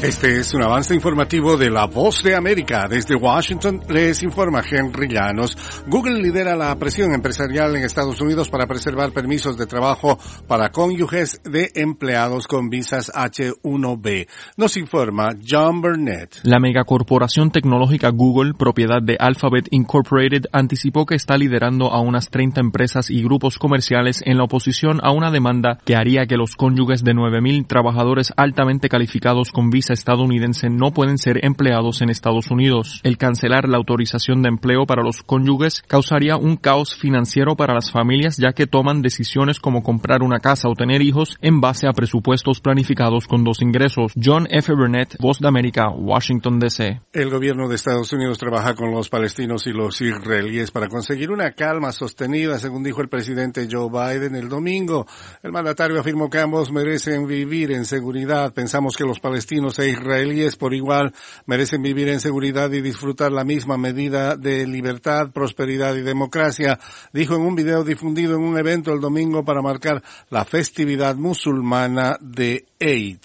Este es un avance informativo de La Voz de América. Desde Washington les informa Henry Llanos. Google lidera la presión empresarial en Estados Unidos para preservar permisos de trabajo para cónyuges de empleados con visas H-1B. Nos informa John Burnett. La megacorporación tecnológica Google, propiedad de Alphabet Incorporated, anticipó que está liderando a unas 30 empresas y grupos comerciales en la oposición a una demanda que haría que los cónyuges de 9,000 trabajadores altamente calificados con visa estadounidense no pueden ser empleados en Estados Unidos. El cancelar la autorización de empleo para los cónyuges causaría un caos financiero para las familias, ya que toman decisiones como comprar una casa o tener hijos en base a presupuestos planificados con 2 ingresos. John F. Burnett, Voz de América, Washington, D.C. El gobierno de Estados Unidos trabaja con los palestinos y los israelíes para conseguir una calma sostenida, según dijo el presidente Joe Biden el domingo. El mandatario afirmó que ambos merecen vivir en seguridad. Pensamos que los palestinos e israelíes por igual merecen vivir en seguridad y disfrutar la misma medida de libertad, prosperidad y democracia, dijo en un video difundido en un evento el domingo para marcar la festividad musulmana de Eid.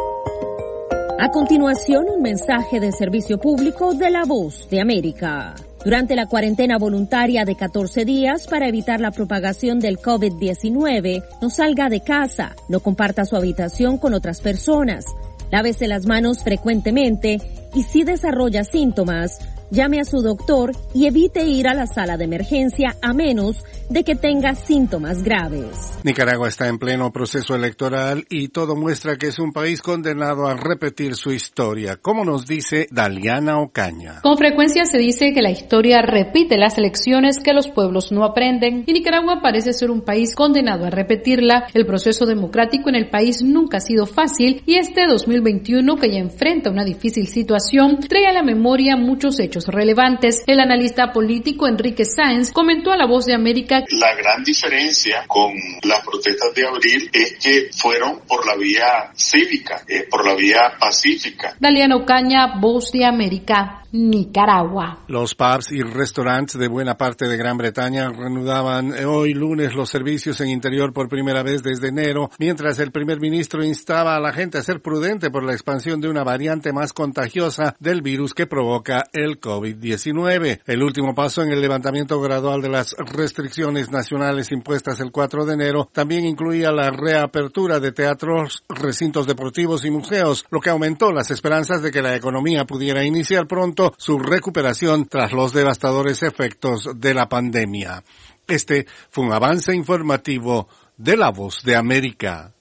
A continuación, un mensaje de servicio público de La Voz de América. Durante la cuarentena voluntaria de 14 días para evitar la propagación del COVID-19, no salga de casa, no comparta su habitación con otras personas, lávese las manos frecuentemente y si desarrolla síntomas, llame a su doctor y evite ir a la sala de emergencia a menos de que tenga síntomas graves. Nicaragua está en pleno proceso electoral y todo muestra que es un país condenado a repetir su historia, como nos dice Daliana Ocaña. Con frecuencia se dice que la historia repite las lecciones que los pueblos no aprenden y Nicaragua parece ser un país condenado a repetirla. El proceso democrático en el país nunca ha sido fácil y este 2021, que ya enfrenta una difícil situación, trae a la memoria muchos hechos relevantes. El analista político Enrique Sáenz comentó a La Voz de América: la gran diferencia con las protestas de abril es que fueron por la vía cívica, por la vía pacífica. Daliana Ocaña, Voz de América, Nicaragua. Los pubs y restaurantes de buena parte de Gran Bretaña reanudaban hoy lunes los servicios en interior por primera vez desde enero, mientras el primer ministro instaba a la gente a ser prudente por la expansión de una variante más contagiosa del virus que provoca el COVID-19. El último paso en el levantamiento gradual de las restricciones nacionales impuestas el 4 de enero también incluía la reapertura de teatros, recintos deportivos y museos, lo que aumentó las esperanzas de que la economía pudiera iniciar pronto su recuperación tras los devastadores efectos de la pandemia. Este fue un avance informativo de La Voz de América.